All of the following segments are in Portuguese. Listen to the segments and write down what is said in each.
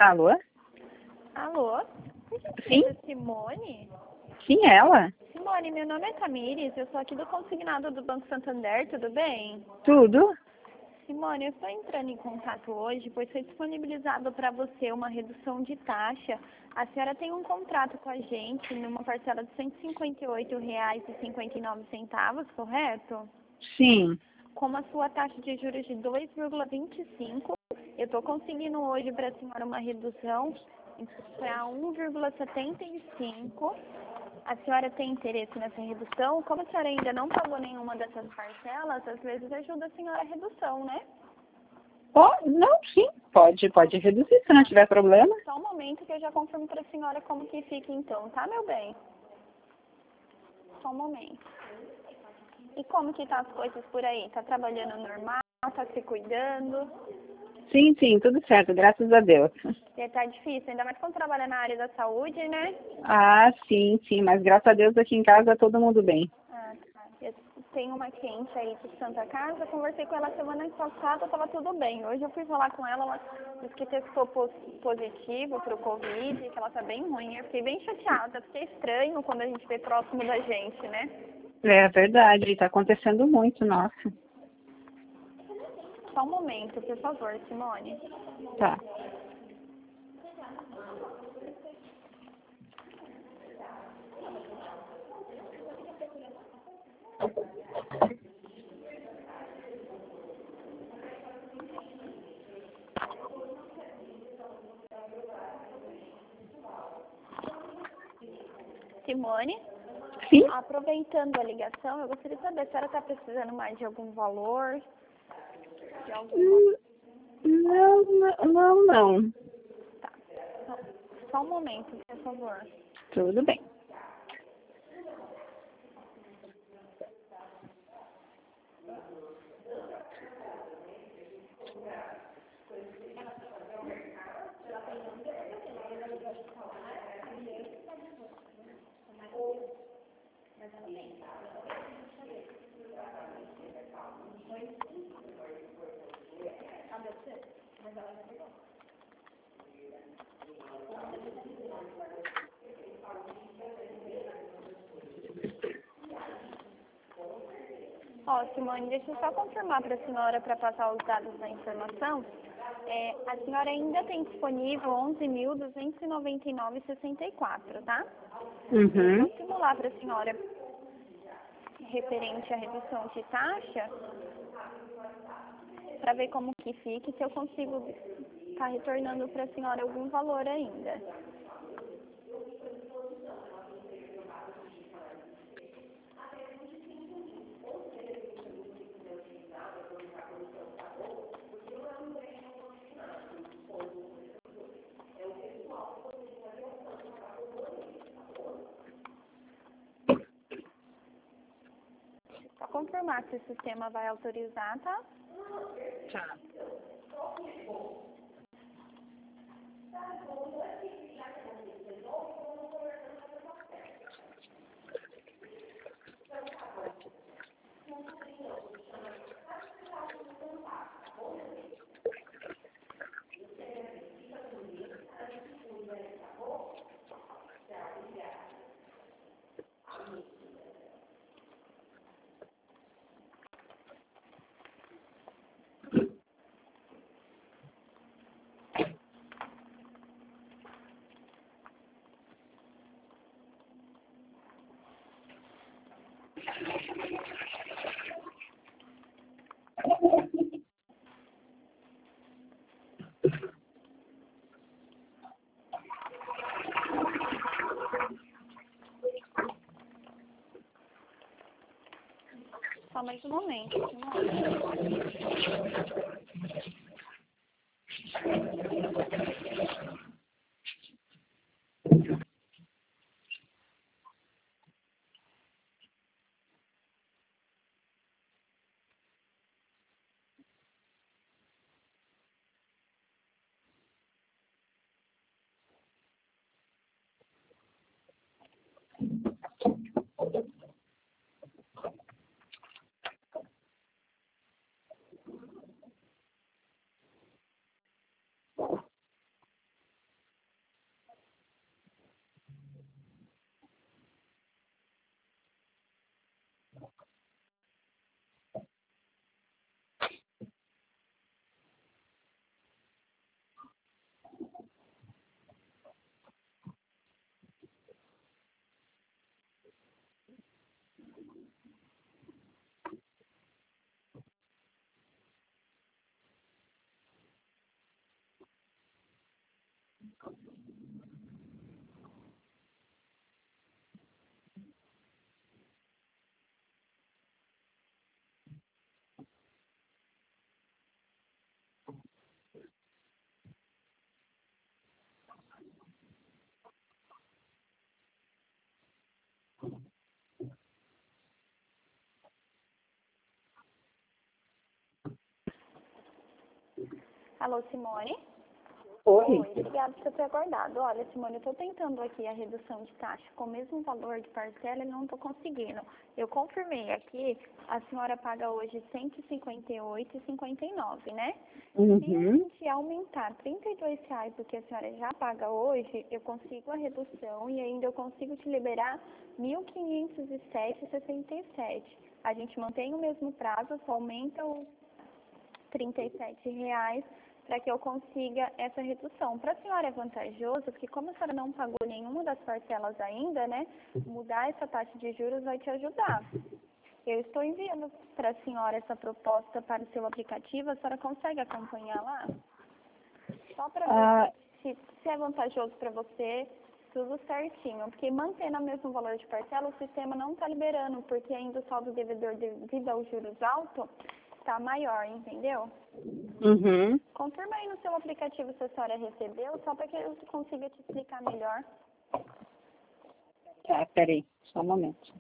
Alô? Alô? Sim? Simone? Sim, ela? Simone, meu nome é Tamires, eu sou aqui do consignado do Banco Santander, tudo bem? Tudo? Simone, eu estou entrando em contato hoje, pois foi disponibilizado para você uma redução de taxa. A senhora tem um contrato com a gente numa parcela de R$ 158,59, correto? Sim. Com a sua taxa de juros de 2,25, eu estou conseguindo hoje para a senhora uma redução para 1,75. A senhora tem interesse nessa redução? Como a senhora ainda não pagou nenhuma dessas parcelas, às vezes ajuda a senhora a redução, né? Não, sim. Pode reduzir se não tiver problema. Só um momento que eu já confirmo para a senhora como que fica então, tá, meu bem? Só um momento. E como que tá as coisas por aí? Tá trabalhando normal? Tá se cuidando? Sim, tudo certo, graças a Deus. Porque tá difícil, ainda mais quando trabalha na área da saúde, né? Ah, sim, mas graças a Deus aqui em casa todo mundo bem. Ah, tá. Eu tenho uma cliente aí de Santa Casa, conversei com ela semana passada, tava tudo bem. Hoje eu fui falar com ela, ela disse que testou positivo pro Covid, que ela tá bem ruim. Eu fiquei bem chateada, fiquei estranho quando a gente vê próximo da gente, né? É verdade, tá acontecendo muito, nossa. Só um momento, por favor, Simone. Tá. Simone? Sim? Aproveitando a ligação, eu gostaria de saber se a senhora está precisando mais de algum valor, de alguma... Não. Tá. Só um momento, por favor. Tudo bem. Ó, Simone, deixa eu só confirmar para a senhora, para passar os dados da informação. A senhora ainda tem disponível 11.299,64, tá? Eu Uhum. vou simular para a senhora referente à redução de taxa, para ver como que fica e se eu consigo estar retornando para a senhora algum valor ainda. Só confirmar se o sistema vai autorizar, tá? Tá. Só mais um momento, Simone. Alô, Simone? Oi. Obrigada por ter aguardado. Olha, Simone, eu estou tentando aqui a redução de taxa com o mesmo valor de parcela e não estou conseguindo. Eu confirmei aqui, a senhora paga hoje R$ 158,59, né? Se a Uhum. gente aumentar R$ 32 do que a senhora já paga hoje, eu consigo a redução e ainda eu consigo te liberar R$ 1.507,67. A gente mantém o mesmo prazo, só aumenta os R$ 37 para que eu consiga essa redução. Para a senhora é vantajoso, porque como a senhora não pagou nenhuma das parcelas ainda, né, mudar essa taxa de juros vai te ajudar. Eu estou enviando para a senhora essa proposta para o seu aplicativo, a senhora consegue acompanhar lá? Só para ver se é vantajoso para você, tudo certinho. Porque mantendo o mesmo valor de parcela, o sistema não está liberando, porque ainda o saldo devedor devido aos juros altos está maior, entendeu? Uhum. Confirma aí no seu aplicativo se a senhora recebeu, só para que eu consiga te explicar melhor. Tá, peraí, só um momento.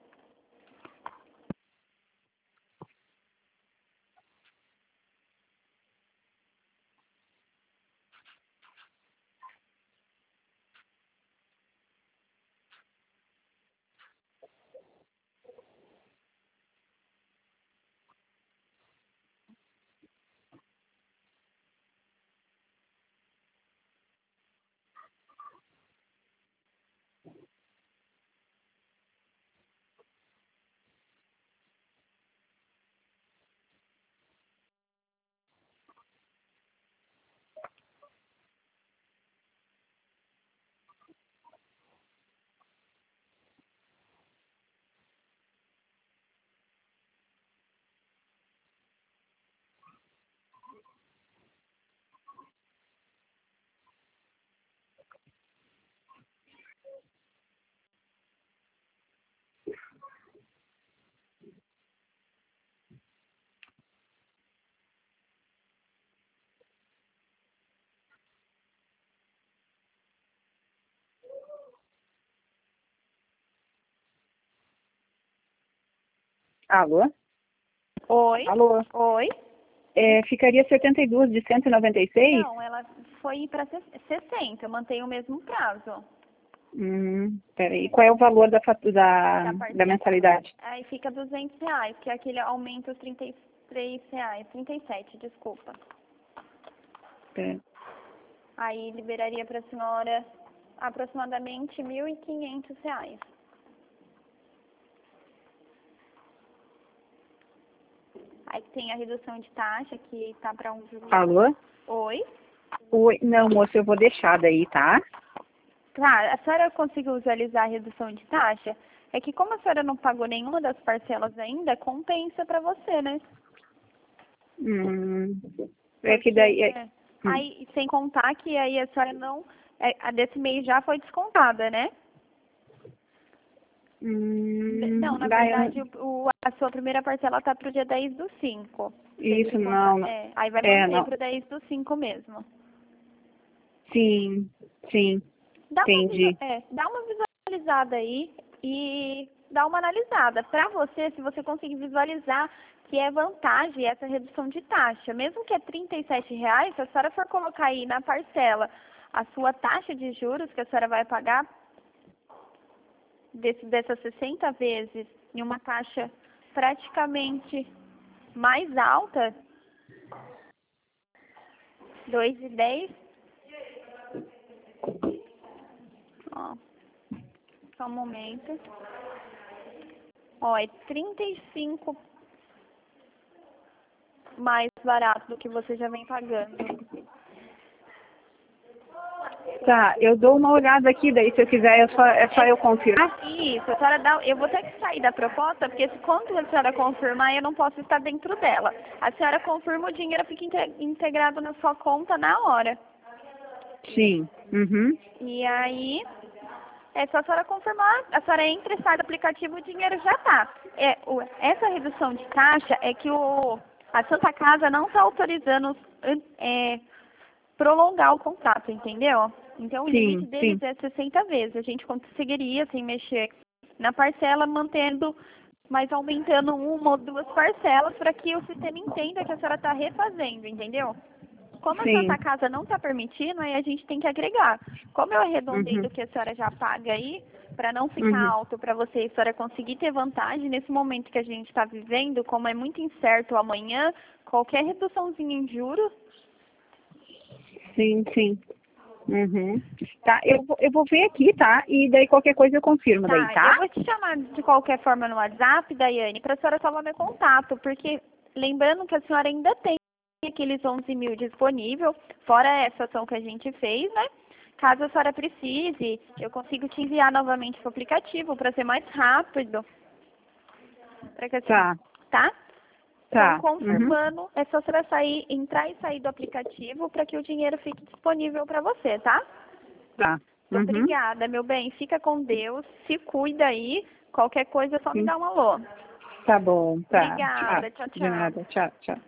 Alô? Oi? Alô? Oi? Ficaria 72 de 196? Não, ela foi para 60, eu mantenho o mesmo prazo. Peraí, qual é o valor da parcela. da mensalidade? Aí fica R$ 200, que é aquele aumento os R$ 33, 37, desculpa. Peraí. Aí liberaria para a senhora aproximadamente R$ 1.500. Aí tem a redução de taxa, que está para 1. Alô? Oi? Oi, não, moça, eu vou deixar daí, tá? Tá, a senhora conseguiu visualizar a redução de taxa? É que como a senhora não pagou nenhuma das parcelas ainda, compensa para você, né? É que daí... Aí, sem contar que aí a senhora não... a desse mês já foi descontada, né? Não, na verdade, a sua primeira parcela tá pro dia 10/5. Isso, não. Aí vai manter não. pro 10/5 mesmo. Sim, entendi. Dá uma visualizada aí e dá uma analisada. Para você, se você conseguir visualizar que é vantagem essa redução de taxa. Mesmo que é R$ 37, se a senhora for colocar aí na parcela a sua taxa de juros que a senhora vai pagar dessas 60 vezes em uma taxa praticamente mais alta, 2,10. Ó, só um momento. Ó, é 35 mais barato do que você já vem pagando. Tá, eu dou uma olhada aqui, daí se eu quiser é só eu confirmar? Isso, a senhora eu vou ter que sair da proposta, porque quando a senhora confirmar, eu não posso estar dentro dela. A senhora confirma, o dinheiro fica integrado na sua conta na hora. Sim. Uhum. E aí, é só a senhora confirmar, a senhora entra e sai do aplicativo, o dinheiro já tá. Essa redução de taxa é que a Santa Casa não está autorizando prolongar o contrato, entendeu? Então o limite Sim, deles sim. é 60 vezes. A gente conseguiria, sem mexer na parcela, mantendo, mas aumentando uma ou duas parcelas para que o sistema entenda que a senhora está refazendo, entendeu? Como a Santa Sim. Casa não está permitindo, aí a gente tem que agregar. Como eu arredondei Uhum. do que a senhora já paga aí, para não ficar Uhum. alto para você e a senhora conseguir ter vantagem, nesse momento que a gente está vivendo, como é muito incerto amanhã, qualquer reduçãozinha em juros. Sim, sim. Uhum. Tá, eu vou ver aqui, tá? E daí qualquer coisa eu confirmo daí, Tá, eu tá? vou te chamar de qualquer forma no WhatsApp, Daiane, para a senhora salvar meu contato, porque lembrando que a senhora ainda tem aqueles 11 mil disponível, fora essa ação que a gente fez, né? Caso a senhora precise, eu consigo te enviar novamente o aplicativo para ser mais rápido. Para que assim, Tá, tá? Então, tá. Uhum. confirmando, é só a senhora entrar e sair do aplicativo para que o dinheiro fique disponível para você, tá? Tá. Muito Uhum. obrigada, meu bem. Fica com Deus, se cuida aí. Qualquer coisa, é só me Sim. dar um alô. Tá bom, tá. Tchau. Obrigada. Tchau, De tchau. nada. Tchau, tchau.